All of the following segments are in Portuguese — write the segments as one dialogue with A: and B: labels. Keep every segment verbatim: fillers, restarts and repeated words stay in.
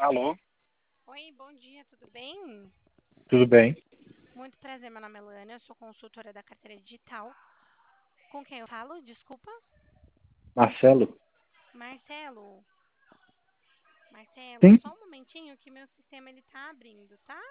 A: Alô,
B: Oi, bom dia, tudo bem?
A: tudo bem?
B: Muito prazer, meu nome é Luana, eu sou consultora da carteira digital. Com quem eu falo? Desculpa.
A: Marcelo?
B: Marcelo. Marcelo,
A: Sim?
B: só um momentinho que meu sistema ele tá abrindo, tá?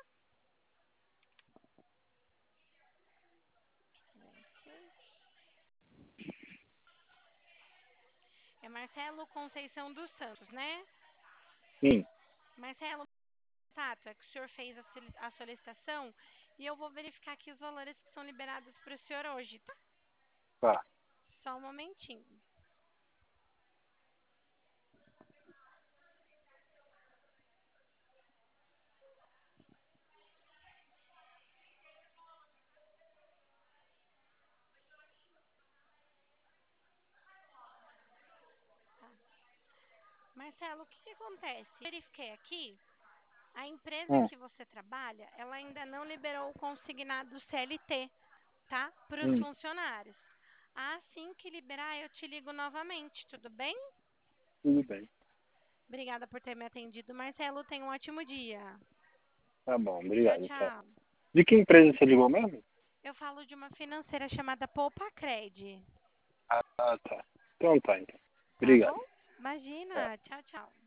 B: É Marcelo Conceição dos Santos, né?
A: Sim.
B: Marcelo, tato, é que o senhor fez a soli- a solicitação e eu vou verificar aqui os valores que são liberados para o senhor hoje, tá?
A: Tá.
B: Só um momentinho. Marcelo, o que que acontece? Verifiquei aqui. A empresa
A: Hum,
B: que você trabalha, ela ainda não liberou o consignado C L T, tá? Para os
A: hum,
B: funcionários. Assim que liberar, eu te ligo novamente, tudo bem?
A: tudo bem.
B: Obrigada por ter me atendido, Marcelo. Tenha um ótimo dia.
A: Tá bom,
B: Tchau,
A: obrigado. Tchau.
B: tchau.
A: De que empresa você ligou mesmo?
B: Eu falo de uma financeira chamada Poupacred,
A: Ah, tá. Então tá, então.
B: tá
A: Obrigado.
B: bom?
A: Tá.
B: Imagina. Tchau, tchau.